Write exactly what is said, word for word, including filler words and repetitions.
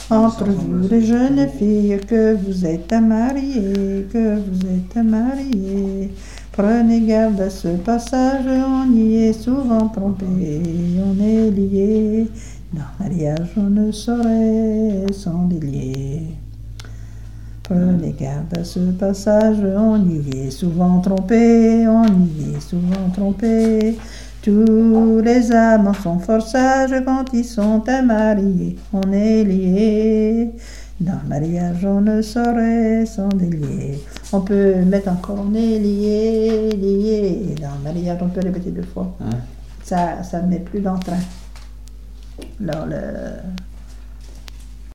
Entre vous, les jeunes filles, que vous êtes à marier, que vous êtes à marier. Prenez garde à ce passage, on y est souvent trompé, on est lié. Dans le mariage, on ne saurait s'en délier. Prenez garde à ce passage, on y est souvent trompé, on y est souvent trompé. Tous les amants sont fort sages quand ils sont à marier, on est liés. Dans le mariage, on ne saurait s'en délier. On peut mettre encore on est lié, lié. Dans le mariage, on peut répéter deux fois. Hein? Ça, ça ne met plus d'entrain. Alors, le...